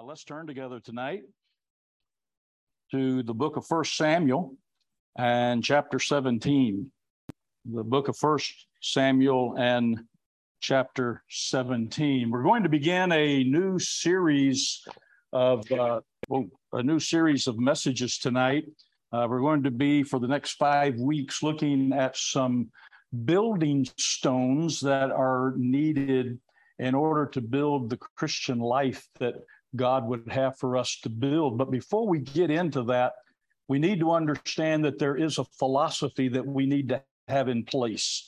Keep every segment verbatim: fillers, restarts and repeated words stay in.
Uh, let's turn together tonight to the book of First Samuel and chapter seventeen. The book of First Samuel and chapter seventeen. We're going to begin a new series of uh, well, a new series of messages tonight. Uh, we're going to be for the next five weeks looking at some building stones that are needed in order to build the Christian life that God would have for us to build. But before we get into that, we need to understand that there is a philosophy that we need to have in place.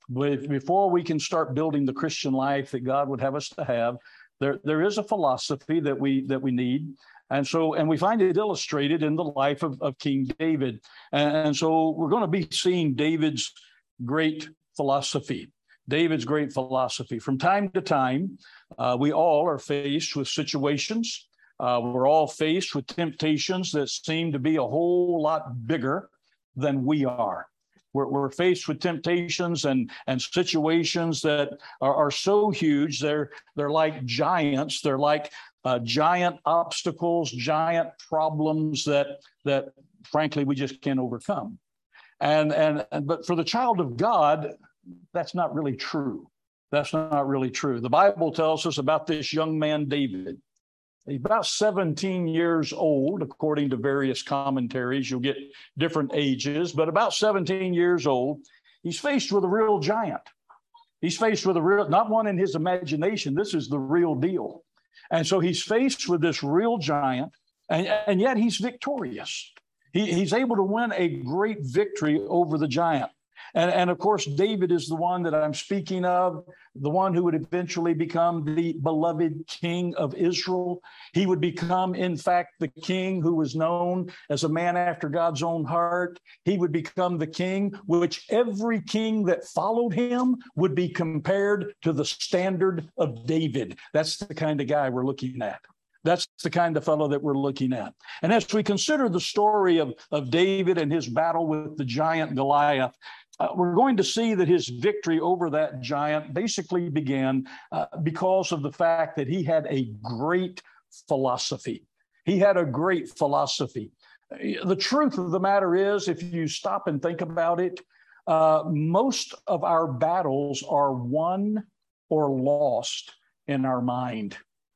Before we can start building the Christian life that God would have us to have, there, there is a philosophy that we that we need. And so, and we find it illustrated in the life of, of King David. And, and so we're going to be seeing David's great philosophy. David's great philosophy. From time to time, uh, we all are faced with situations. Uh, we're all faced with temptations that seem to be a whole lot bigger than we are. We're, we're faced with temptations and, and situations that are, are so huge. They're, they're like giants. They're like uh, giant obstacles, giant problems that, that frankly, we just can't overcome. And, and, and but for the child of God, that's not really true. That's not really true. The Bible tells us about this young man, David. He's about seventeen years old, according to various commentaries. You'll get different ages, but about seventeen years old. He's faced with a real giant. He's faced with a real, not one in his imagination. This is the real deal. And so he's faced with this real giant, and, and yet he's victorious. He, he's able to win a great victory over the giant. And, and of course, David is the one that I'm speaking of, the one who would eventually become the beloved king of Israel. He would become, in fact, the king who was known as a man after God's own heart. He would become the king which every king that followed him would be compared to the standard of David. That's the kind of guy we're looking at. That's the kind of fellow that we're looking at. And as we consider the story of, of David and his battle with the giant Goliath, uh, we're going to see that his victory over that giant basically began uh, because of the fact that he had a great philosophy. He had a great philosophy. The truth of the matter is, if you stop and think about it, uh, most of our battles are won or lost in our mind.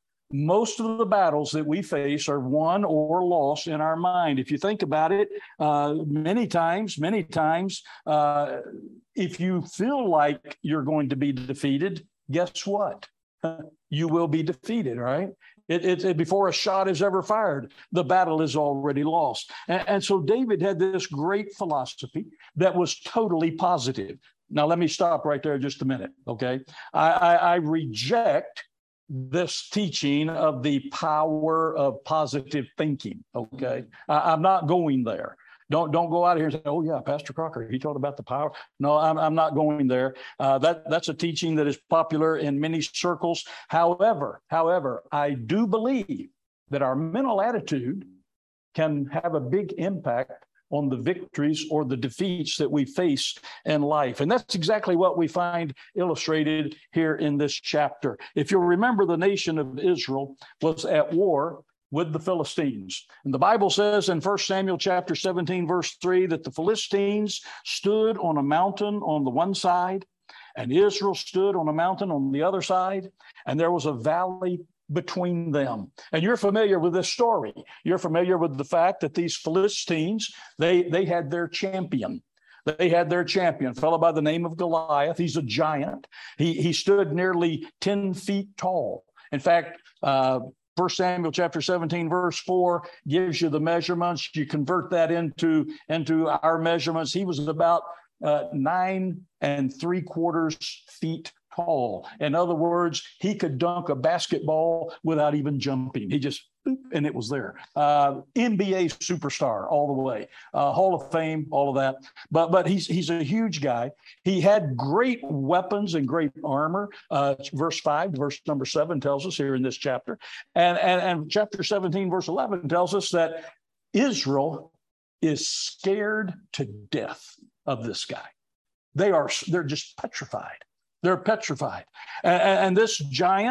Most of the battles that we face are won or lost in our mind. If you think about it, uh, many times, many times, uh, if you feel like you're going to be defeated, guess what? You will be defeated, right? It, it, it, before a shot is ever fired, the battle is already lost. And, and so David had this great philosophy that was totally positive. Now, let me stop right there just a minute, okay? I, I, I reject this teaching of the power of positive thinking, okay? I, I'm not going there. Don't don't go out here and say, oh, yeah, Pastor Crocker, he taught about the power. No, I'm, I'm not going there. Uh, that, that's a teaching that is popular in many circles. However, however, I do believe that our mental attitude can have a big impact on the victories or the defeats that we face in life. And that's exactly what we find illustrated here in this chapter. If you'll remember, the nation of Israel was at war with the Philistines. And the Bible says in First Samuel chapter seventeen, verse three, that the Philistines stood on a mountain on the one side, and Israel stood on a mountain on the other side, and there was a valley between them. And you're familiar with this story. You're familiar with the fact that these Philistines, they, they had their champion. They had their champion, a fellow by the name of Goliath. He's a giant. He, he stood nearly ten feet tall. In fact, uh, First Samuel chapter seventeen, verse four gives you the measurements. You convert that into, into our measurements. He was about uh, nine and three quarters feet tall. In other words, he could dunk a basketball without even jumping. He just, boop, and it was there. Uh, N B A superstar all the way, uh, Hall of Fame, all of that. But but he's he's a huge guy. He had great weapons and great armor. Uh, verse five, verse number seven tells us here in this chapter. And, and, and chapter seventeen, verse eleven tells us that Israel is scared to death of this guy. They are, they're just petrified. They're petrified. And, and this giant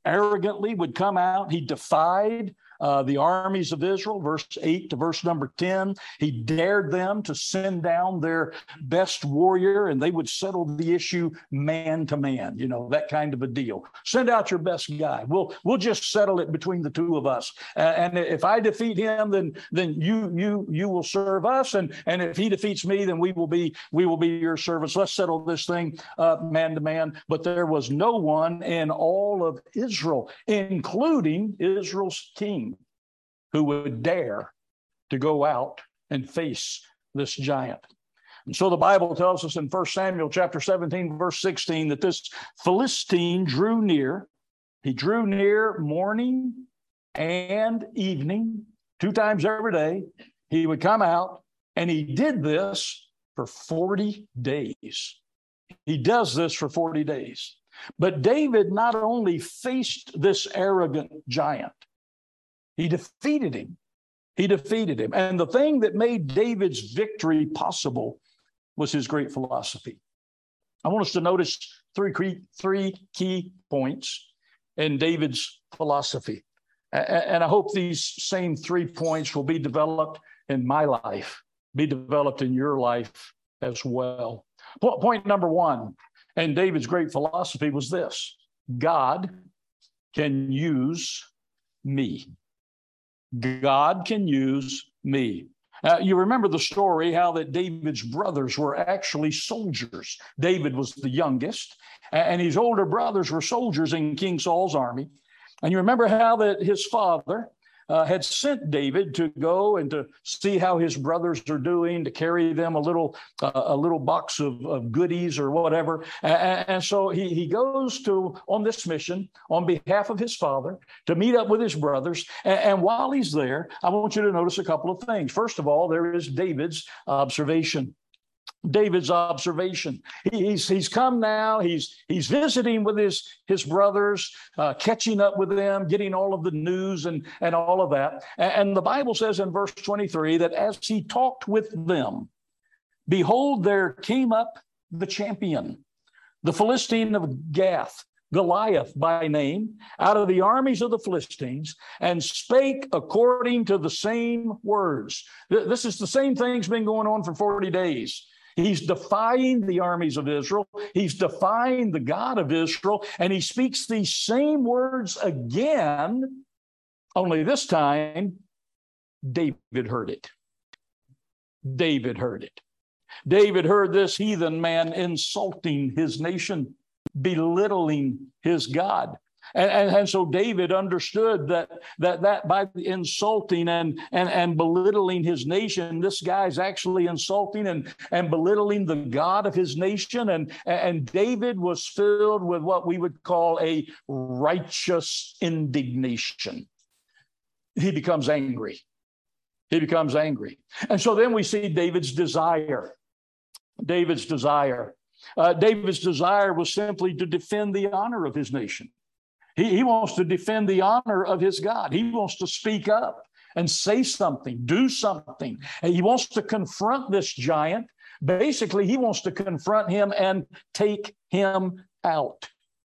arrogantly would come out. He defied Uh, the armies of Israel, verse eight to verse number ten. He dared them to send down their best warrior, and they would settle the issue man to man, you know, that kind of a deal. Send out your best guy. We'll we'll just settle it between the two of us. Uh, and if I defeat him, then then you you you will serve us, and and if he defeats me, then we will be we will be your servants. Let's settle this thing uh, man to man. But there was no one in all of Israel, including Israel's king, who would dare to go out and face this giant. And so the Bible tells us in First Samuel chapter seventeen, verse sixteen, that this Philistine drew near. He drew near morning and evening, two times every day. He would come out, and he did this for forty days. He does this for forty days. But David not only faced this arrogant giant, he defeated him. He defeated him. And the thing that made David's victory possible was his great philosophy. I want us to notice three, three key points in David's philosophy. And I hope these same three points will be developed in my life, be developed in your life as well. Point number one in David's great philosophy was this: God can use me. God can use me. Uh, you remember the story how that David's brothers were actually soldiers. David was the youngest, and his older brothers were soldiers in King Saul's army. And you remember how that his father uh, had sent David to go and to see how his brothers are doing, to carry them a little uh, a little box of, of goodies or whatever. And, and so he, he goes to on this mission on behalf of his father to meet up with his brothers. And, and while he's there, I want you to notice a couple of things. First of all, there is David's observation. David's observation. He, he's he's come now. He's he's visiting with his his brothers, uh, catching up with them, getting all of the news and and all of that. And, and the Bible says in verse twenty-three that as he talked with them, behold, there came up the champion, the Philistine of Gath, Goliath by name, out of the armies of the Philistines, and spake according to the same words. This is the same thing's been going on for forty days. He's defying the armies of Israel. He's defying the God of Israel. And he speaks these same words again, only this time, David heard it. David heard it. David heard this heathen man insulting his nation, belittling his God. And, and, and so David understood that that that by insulting and, and, and belittling his nation, this guy's actually insulting and, and belittling the God of his nation. And, and David was filled with what we would call a righteous indignation. He becomes angry. He becomes angry. And so then we see David's desire. David's desire. Uh, David's desire was simply to defend the honor of his nation. He, he wants to defend the honor of his God. He wants to speak up and say something, do something. And he wants to confront this giant. Basically, he wants to confront him and take him out.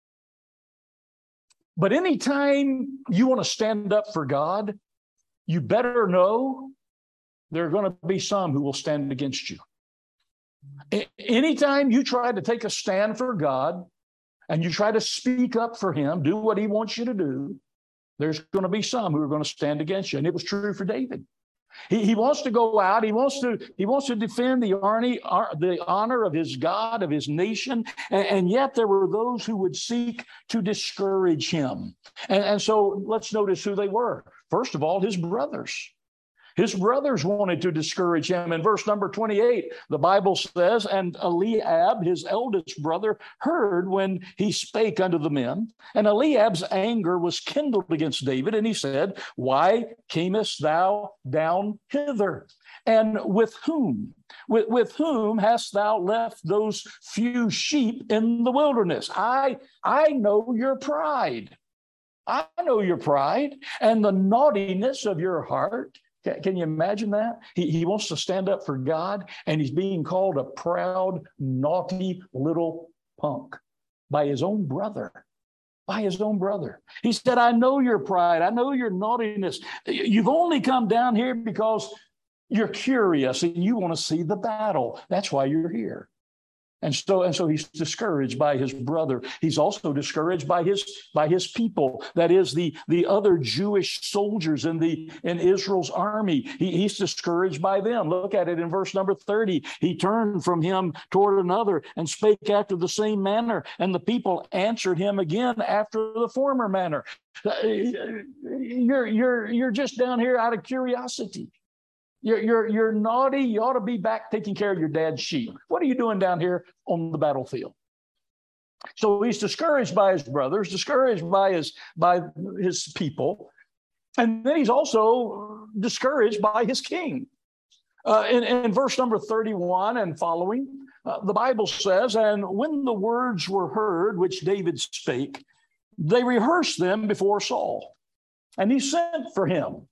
But anytime you want to stand up for God, you better know there are going to be some who will stand against you. Anytime you try to take a stand for God and you try to speak up for him, do what he wants you to do, there's going to be some who are going to stand against you. And it was true for David. He, he wants to go out. He wants to, he wants to defend the, army, the honor of his God, of his nation. And, and yet there were those who would seek to discourage him. And, and so let's notice who they were. First of all, his brothers. His brothers wanted to discourage him. In verse number twenty-eight, the Bible says, and Eliab, his eldest brother, heard when he spake unto the men. And Eliab's anger was kindled against David, and he said, why camest thou down hither? And with whom? With, with whom hast thou left those few sheep in the wilderness? I, I know your pride. I know your pride and the naughtiness of your heart. Can you imagine that? He, he wants to stand up for God, and he's being called a proud, naughty little punk by his own brother. by his own brother. He said, I know your pride. I know your naughtiness. You've only come down here because you're curious and you want to see the battle. That's why you're here. And so, and so he's discouraged by his brother. He's also discouraged by his by his people. That is the, the other Jewish soldiers in the in Israel's army. He, he's discouraged by them. Look at it in verse number thirty. He turned from him toward another and spake after the same manner, and the people answered him again after the former manner. You're you're you're just down here out of curiosity. You're, you're, you're naughty. You ought to be back taking care of your dad's sheep. What are you doing down here on the battlefield? So he's discouraged by his brothers, discouraged by his, by his people. And then he's also discouraged by his king. Uh, in, in verse number thirty-one and following, uh, the Bible says, and when the words were heard, which David spake, they rehearsed them before Saul. And he sent for him.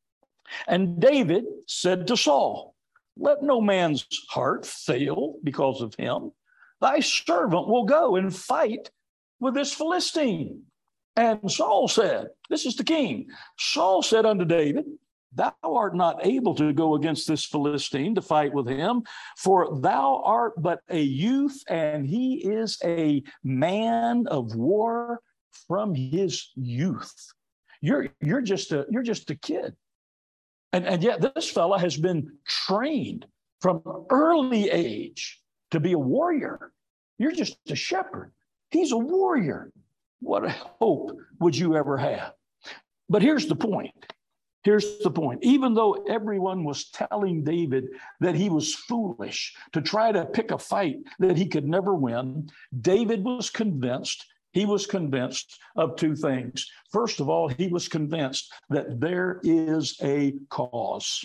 And David said to Saul, let no man's heart fail because of him. Thy servant will go and fight with this Philistine. And Saul said, this is the king. Saul said unto David, thou art not able to go against this Philistine to fight with him, for thou art but a youth, and he is a man of war from his youth. You're, you're just a, you're just a kid. And, and yet this fella has been trained from early age to be a warrior. You're just a shepherd. He's a warrior. What a hope would you ever have? But here's the point. Here's the point. Even though everyone was telling David that he was foolish to try to pick a fight that he could never win, David was convinced He was convinced of two things. First of all, he was convinced that there is a cause.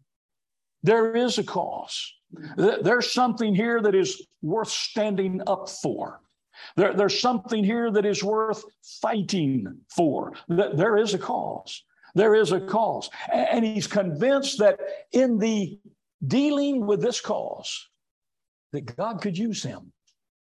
There is a cause. There's something here that is worth standing up for. There, there's something here that is worth fighting for. There is a cause. There is a cause. And he's convinced that in the dealing with this cause, that God could use him.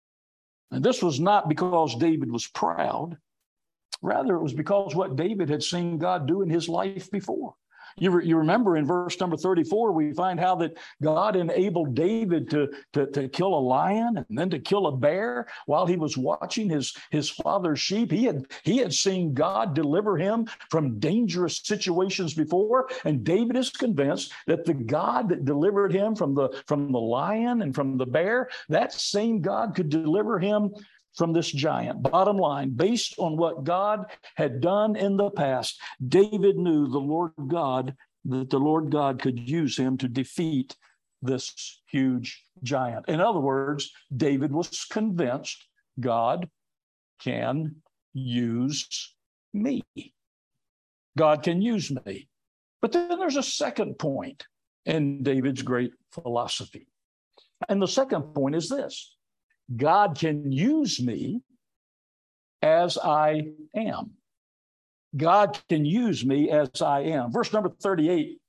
And this was not because David was proud. Rather, it was because what David had seen God do in his life before. You, re, you remember in verse number thirty-four, we find how that God enabled David to, to, to kill a lion and then to kill a bear while he was watching his, his father's sheep. He had, he had seen God deliver him from dangerous situations before. And David is convinced that the God that delivered him from the, from the lion and from the bear, that same God could deliver him from this giant. Bottom line, based on what God had done in the past, David knew the Lord God, that the Lord God could use him to defeat this huge giant. In other words, David was convinced God can use me. God can use me. But then there's a second point in David's great philosophy. And the second point is this: God can use me as I am. God can use me as I am. Verse number thirty-eight,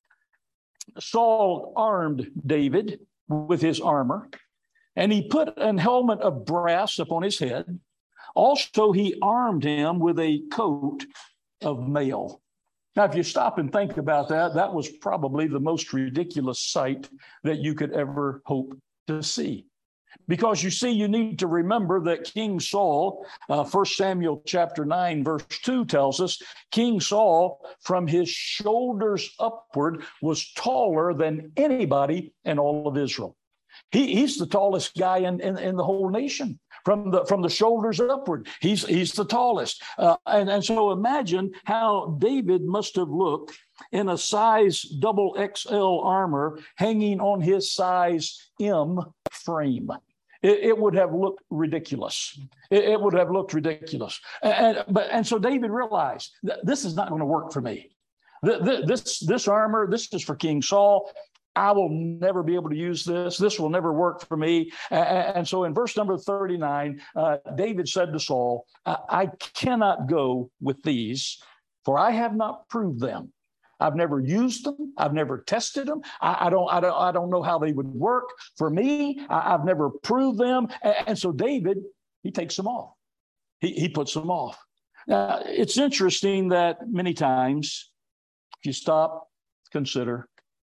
Saul armed David with his armor, and he put an helmet of brass upon his head. Also, he armed him with a coat of mail. Now, if you stop and think about that, that was probably the most ridiculous sight that you could ever hope to see. Because you see, you need to remember that King Saul, uh, First Samuel chapter nine, verse two tells us, King Saul, from his shoulders upward, was taller than anybody in all of Israel. He, he's the tallest guy in, in, in the whole nation. From the from the shoulders upward, he's he's the tallest. Uh, and, and so imagine how David must have looked in a size double X L armor hanging on his size M frame. It, it would have looked ridiculous. It, it would have looked ridiculous. And, and, but, and so David realized that this is not going to work for me. This, this armor, this is for King Saul. I will never be able to use this. This will never work for me. And so in verse number thirty-nine, uh, David said to Saul, I, I cannot go with these, for I have not proved them. I've never used them. I've never tested them. I, I don't. I don't. I don't know how they would work for me. I, I've never proved them. And, and so David, he takes them off. He he puts them off. Now, it's interesting that many times, if you stop, consider,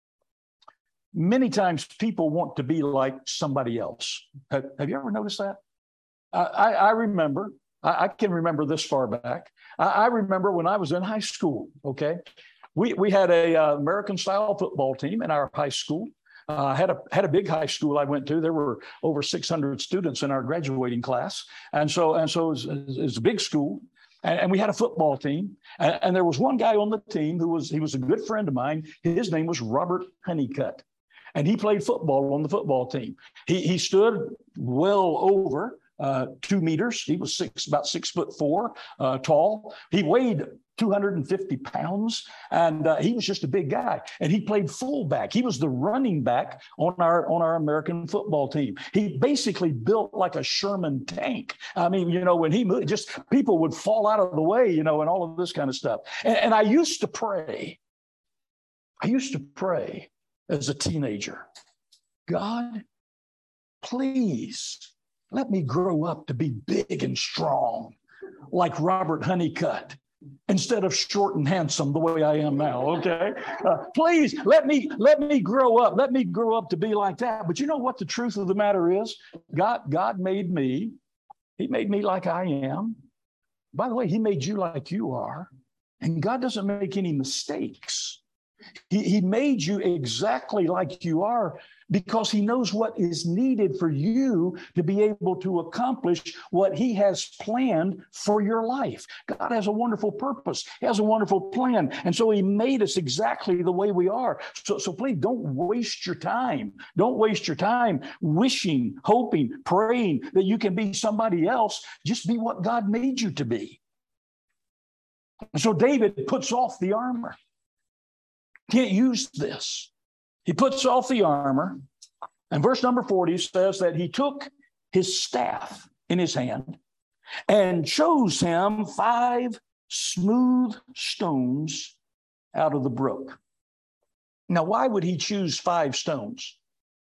many times people want to be like somebody else. Have, have you ever noticed that? I, I, I remember, I, I can remember this far back. I, I remember when I was in high school, okay? We, we had a uh, American-style football team in our high school. I uh, had a had a big high school I went to. There were over six hundred students in our graduating class, and so and so it was, it was a big school, and, and we had a football team. And, and there was one guy on the team who was he was a good friend of mine. His name was Robert Honeycutt, and he played football on the football team. He he stood well over uh, two meters. He was six about six foot four uh, tall. He weighed two hundred fifty pounds, and uh, he was just a big guy. And he played fullback. He was the running back on our on our American football team. He basically built like a Sherman tank. I mean, you know, when he moved, just people would fall out of the way, you know, and all of this kind of stuff. And, and I used to pray. I used to pray as a teenager, God, please let me grow up to be big and strong like Robert Honeycutt, instead of short and handsome the way I am now, okay? Uh, please let me let me grow up. Let me grow up to be like that. But you know what the truth of the matter is? God, God made me. He made me like I am. By the way, he made you like you are. And God doesn't make any mistakes. He, he made you exactly like you are because he knows what is needed for you to be able to accomplish what he has planned for your life. God has a wonderful purpose. He has a wonderful plan. And so he made us exactly the way we are. So, so please don't waste your time. Don't waste your time wishing, hoping, praying that you can be somebody else. Just be what God made you to be. And so David puts off the armor. Can't use this. He puts off the armor, and verse number forty says that he took his staff in his hand and chose him five smooth stones out of the brook. Now, why would he choose five stones?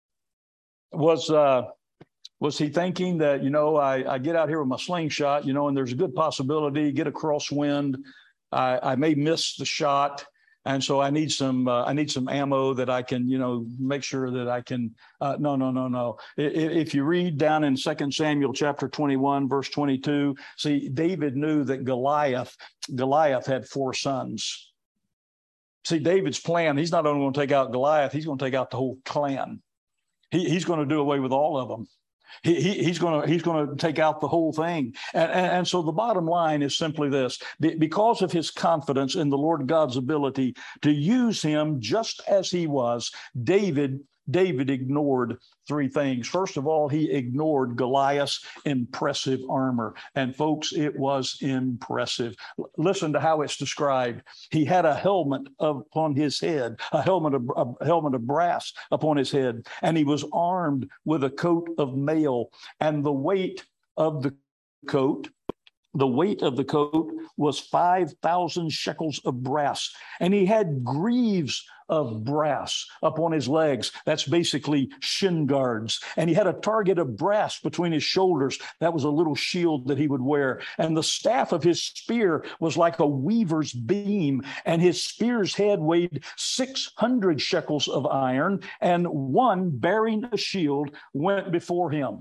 Was uh, was he thinking that, you know, I, I get out here with my slingshot, you know, and there's a good possibility, get a crosswind, I, I may miss the shot. And so I need some uh, I need some ammo that I can, you know, make sure that I can. Uh, no, no, no, no. If you read down in Second Samuel chapter twenty-one, verse twenty-two, see, David knew that Goliath, Goliath had four sons. See, David's plan, he's not only going to take out Goliath, he's going to take out the whole clan. He, he's going to do away with all of them. He, he, he's going to he's going to take out the whole thing. And, and, and so the bottom line is simply this. Because of his confidence in the Lord God's ability to use him just as he was, David, David ignored three things. First of all, he ignored Goliath's impressive armor. And folks, it was impressive. Listen to how it's described. He had a helmet upon his head, a helmet of, a helmet of brass upon his head, and he was armed with a coat of mail. And the weight of the coat The weight of the coat was five thousand shekels of brass, and he had greaves of brass upon his legs. That's basically shin guards. And he had a target of brass between his shoulders. That was a little shield that he would wear. And the staff of his spear was like a weaver's beam, and his spear's head weighed six hundred shekels of iron, and one bearing a shield went before him.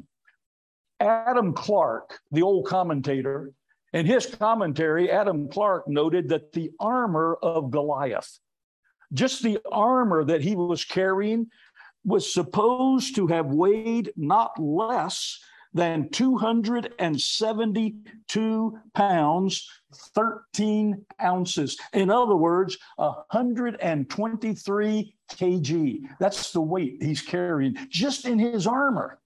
Adam Clarke, the old commentator, in his commentary, Adam Clarke noted that the armor of Goliath, just the armor that he was carrying, was supposed to have weighed not less than two hundred seventy-two pounds, thirteen ounces. In other words, one hundred twenty-three kilograms. That's the weight he's carrying just in his armor.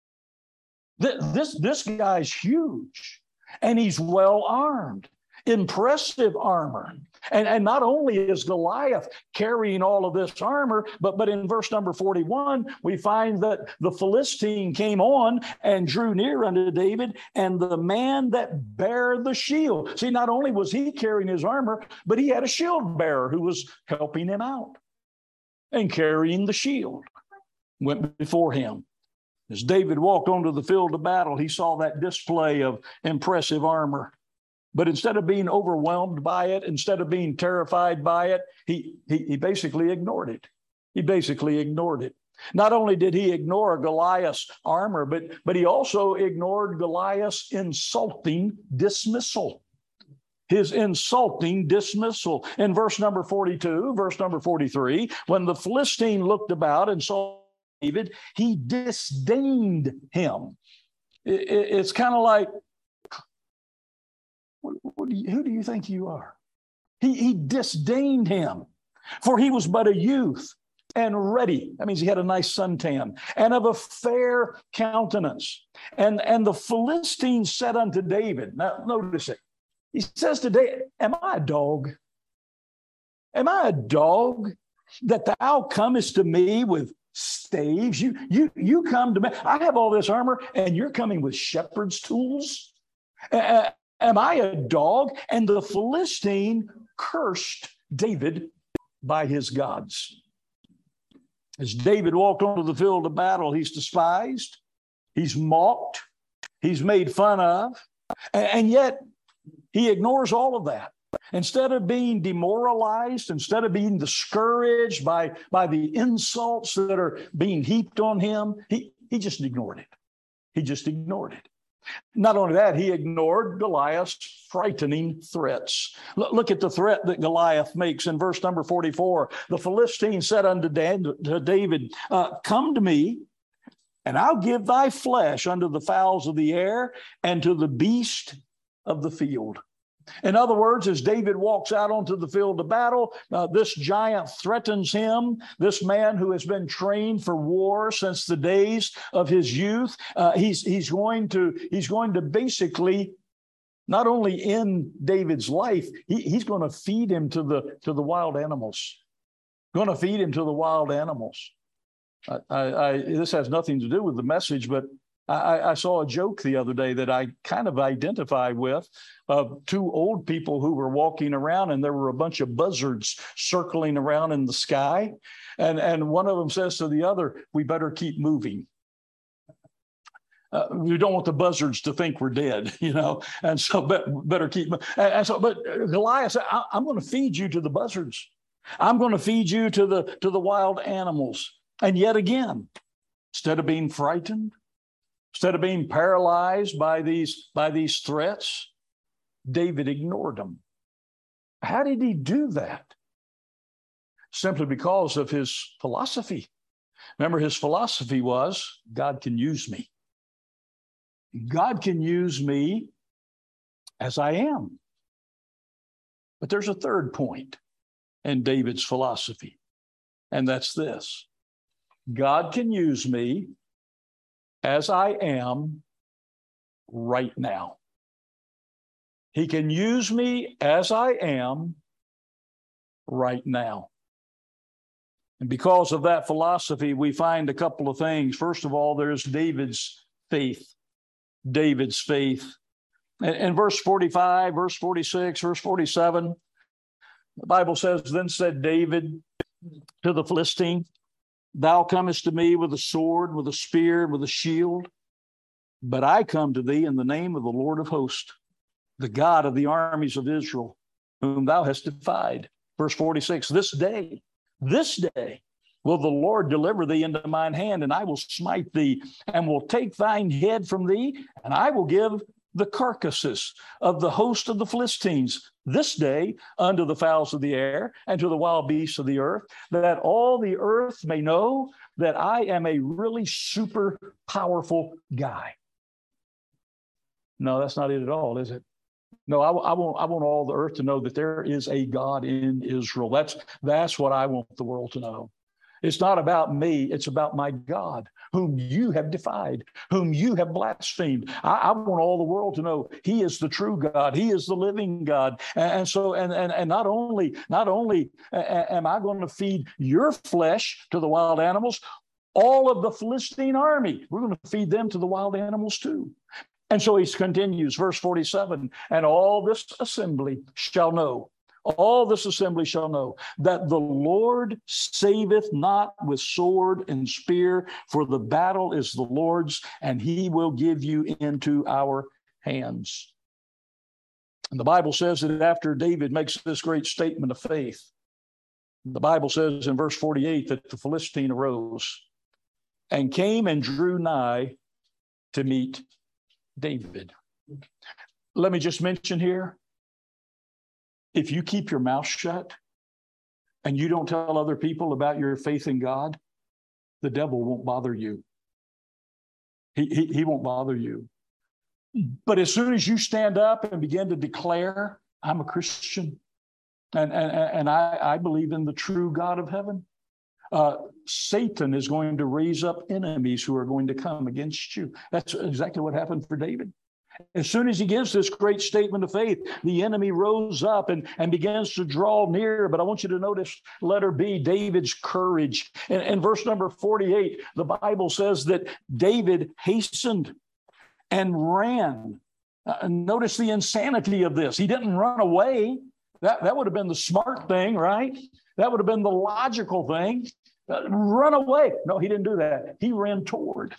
This, this guy's huge, and he's well armed, impressive armor. And, and not only is Goliath carrying all of this armor, but, but in verse number forty-one, we find that the Philistine came on and drew near unto David, and the man that bare the shield. See, not only was he carrying his armor, but he had a shield bearer who was helping him out and carrying the shield, went before him. As David walked onto the field of battle, he saw that display of impressive armor. But instead of being overwhelmed by it, instead of being terrified by it, he, he, he basically ignored it. He basically ignored it. Not only did he ignore Goliath's armor, but, but he also ignored Goliath's insulting dismissal. His insulting dismissal. In verse number forty-two, verse number forty-three, when the Philistine looked about and saw David, he disdained him. It, it, it's kind of like, what, what do you, who do you think you are? He, he disdained him, for he was but a youth and ready. That means he had a nice suntan and of a fair countenance. And, and the Philistine said unto David, now notice it. He says to David, am I a dog? Am I a dog that thou comest to me with staves? You, you, you come to me. I have all this armor and you're coming with shepherd's tools? Uh, am I a dog? And the Philistine cursed David by his gods. As David walked onto the field of battle, he's despised, he's mocked, he's made fun of, and, and yet he ignores all of that. Instead of being demoralized, instead of being discouraged by, by the insults that are being heaped on him, he, he just ignored it. He just ignored it. Not only that, he ignored Goliath's frightening threats. Look, look at the threat that Goliath makes in verse number forty-four. The Philistine said unto David, uh, come to me, and I'll give thy flesh unto the fowls of the air and to the beast of the field. In other words, as David walks out onto the field of battle, uh, this giant threatens him, this man who has been trained for war since the days of his youth. Uh, he's, he's, going to, he's going to basically not only end David's life, he, he's going to feed him to the, to the wild animals. Going to feed him to the wild animals. I, I, I, this has nothing to do with the message, but I, I saw a joke the other day that I kind of identify with of two old people who were walking around, and there were a bunch of buzzards circling around in the sky. And, and one of them says to the other, we better keep moving. Uh, we don't want the buzzards to think we're dead, you know, and so be, better keep. And, and so, but Goliath said, I, I'm going to feed you to the buzzards. I'm going to feed you to the, to the wild animals. And yet again, instead of being frightened, instead of being paralyzed by these, by these threats, David ignored them. How did he do that? Simply because of his philosophy. Remember, his philosophy was, God can use me. God can use me as I am. But there's a third point in David's philosophy, and that's this. God can use me as I am right now. He can use me as I am right now. And because of that philosophy, we find a couple of things. First of all, there's David's faith. David's faith. In, in verse forty-five, verse forty-six, verse forty-seven, the Bible says, then said David to the Philistine, thou comest to me with a sword, with a spear, with a shield, but I come to thee in the name of the Lord of hosts, the God of the armies of Israel, whom thou hast defied. Verse forty-six, this day, this day will the Lord deliver thee into mine hand, and I will smite thee, and will take thine head from thee, and I will give the carcasses of the host of the Philistines this day unto the fowls of the air and to the wild beasts of the earth, that all the earth may know that I am a really super powerful guy. No, that's not it at all, is it? No, I, I want I want all the earth to know that there is a God in Israel. That's that's what I want the world to know. It's not about me. It's about my God, whom you have defied, whom you have blasphemed. I, I want all the world to know he is the true God. He is the living God. And, and so, and, and, and not only, not only am I going to feed your flesh to the wild animals, all of the Philistine army, we're going to feed them to the wild animals too. And so he continues, verse forty-seven, and all this assembly shall know, all this assembly shall know that the Lord saveth not with sword and spear, for the battle is the Lord's, and he will give you into our hands. And the Bible says that after David makes this great statement of faith, the Bible says in verse forty-eight that the Philistine arose and came and drew nigh to meet David. Let me just mention here, if you keep your mouth shut and you don't tell other people about your faith in God, the devil won't bother you. He, he, he won't bother you. But as soon as you stand up and begin to declare, I'm a Christian, and, and, and I, I believe in the true God of heaven, uh, Satan is going to raise up enemies who are going to come against you. That's exactly what happened for David. As soon as he gives this great statement of faith, the enemy rose up and, and begins to draw near. But I want you to notice letter B, David's courage. In, in verse number forty-eight, the Bible says that David hastened and ran. Uh, notice the insanity of this. He didn't run away. That, that would have been the smart thing, right? That would have been the logical thing. Uh, run away. No, he didn't do that. He ran toward.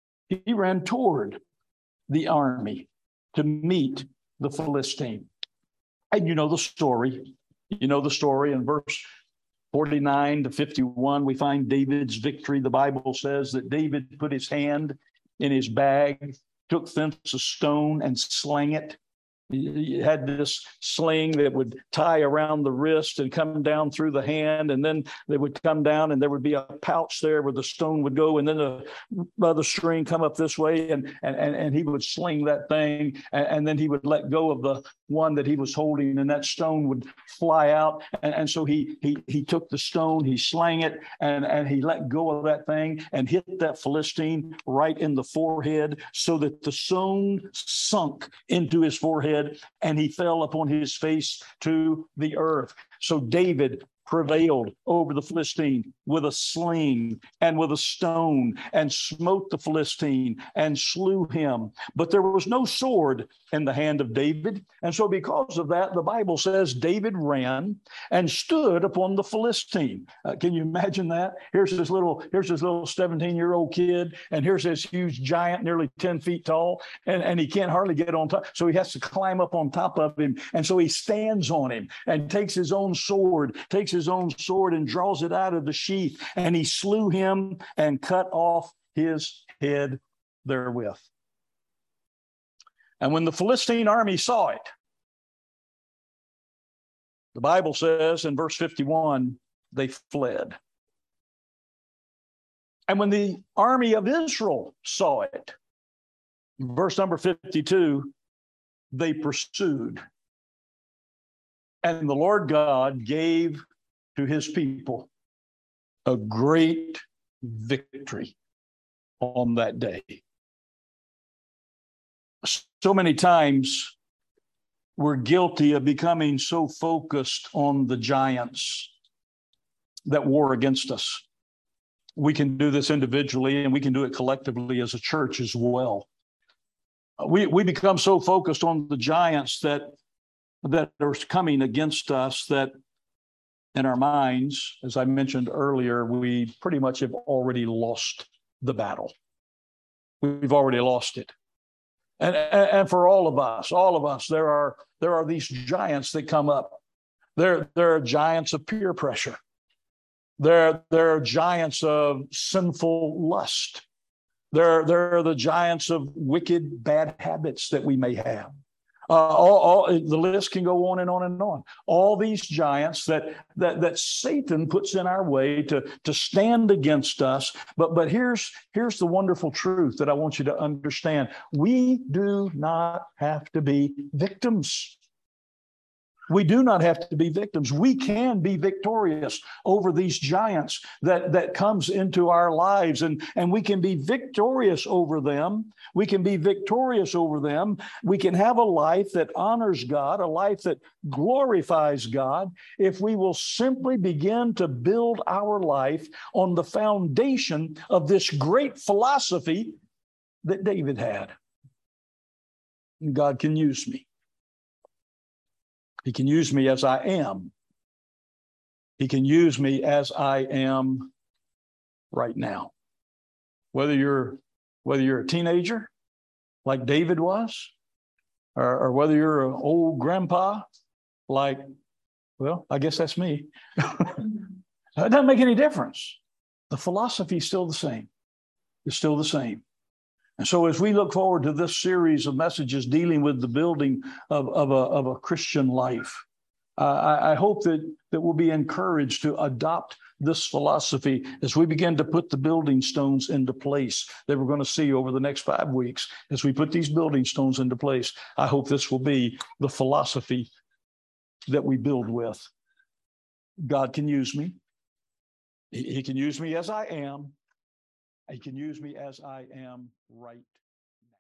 He ran toward the army to meet the Philistine. And you know the story. You know the story in verse forty-nine to fifty-one. We find David's victory. The Bible says that David put his hand in his bag, took thence a stone and slang it. He had this sling that would tie around the wrist and come down through the hand, and then they would come down and there would be a pouch there where the stone would go, and then the other string come up this way, and and and he would sling that thing, and, and then he would let go of the one that he was holding, and that stone would fly out. And, and so he he he took the stone, he slang it, and, and he let go of that thing and hit that Philistine right in the forehead, so that the stone sunk into his forehead, and he fell upon his face to the earth. So David prevailed over the Philistine with a sling and with a stone, and smote the Philistine and slew him. But there was no sword in the hand of David. And so because of that, the Bible says David ran and stood upon the Philistine. Uh, can you imagine that? Here's this little, here's this little seventeen-year-old kid, and here's this huge giant, nearly ten feet tall, and, and he can't hardly get on top. So he has to climb up on top of him. And so he stands on him and takes his own sword, takes his own sword and draws it out of the sheath, and he slew him and cut off his head therewith. And when the Philistine army saw it, the Bible says in verse fifty-one, they fled. And when the army of Israel saw it, verse number fifty-two, they pursued. And the Lord God gave to his people a great victory on that day. So many times we're guilty of becoming so focused on the giants that war against us. We can do this individually, and we can do it collectively as a church as well. We, we become so focused on the giants that, that are coming against us that in our minds, as I mentioned earlier, we pretty much have already lost the battle. We've already lost it. And, and for all of us, all of us, there are there are these giants that come up. There, there are giants of peer pressure. There, there are giants of sinful lust. There, there are the giants of wicked, bad habits that we may have. Uh, all, all, the list can go on and on and on. All these giants that that that Satan puts in our way to, to stand against us. But but here's here's the wonderful truth that I want you to understand. We do not have to be victims. We do not have to be victims. We can be victorious over these giants that, that comes into our lives, and, and we can be victorious over them. We can be victorious over them. We can have a life that honors God, a life that glorifies God, if we will simply begin to build our life on the foundation of this great philosophy that David had. And God can use me. He can use me as I am. He can use me as I am right now. Whether you're, whether you're a teenager, like David was, or, or whether you're an old grandpa, like, well, I guess that's me. It doesn't make any difference. The philosophy is still the same. It's still the same. And so as we look forward to this series of messages dealing with the building of, of, a, of a Christian life, uh, I, I hope that, that we'll be encouraged to adopt this philosophy as we begin to put the building stones into place that we're going to see over the next five weeks. As we put these building stones into place, I hope this will be the philosophy that we build with. God can use me. He, he can use me as I am. He can use me as I am right